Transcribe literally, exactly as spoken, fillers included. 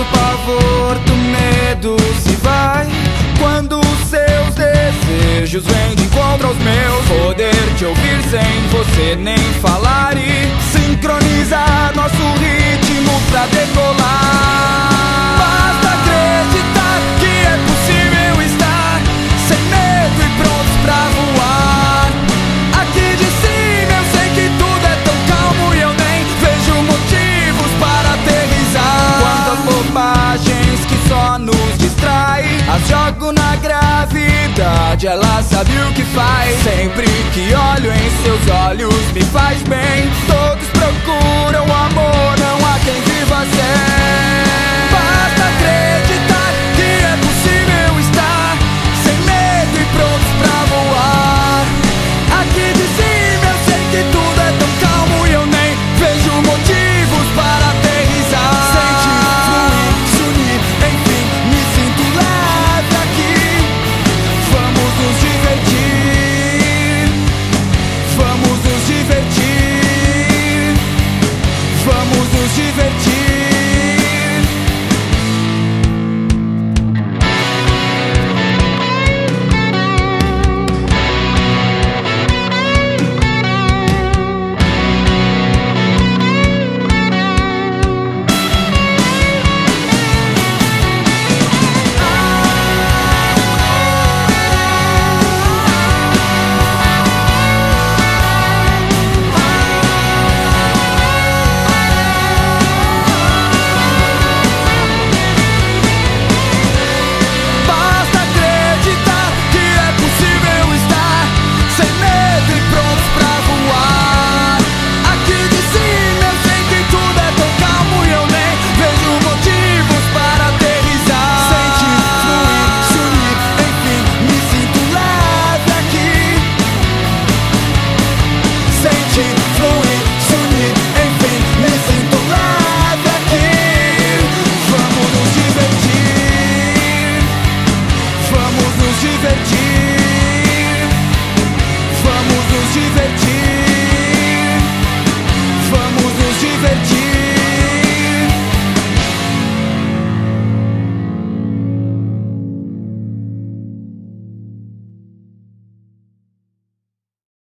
do pavor, do medo se vai quando os seus desejos vêm de encontro aos meus. Poder te ouvir sem você nem falar e sincronizar nosso ritmo pra decolar. Basta acreditar que é possível estar sem medo e prontos pra voar. Aqui de cima eu sei que tudo é tão calmo e eu nem vejo motivos para aterrissar. Quantas bobagens que só nos distrai, as jogo na gravidade, ela sabe o que faz. Sempre que olho em seus olhos me faz bem. Todos procuram amor, não há quem viva sem.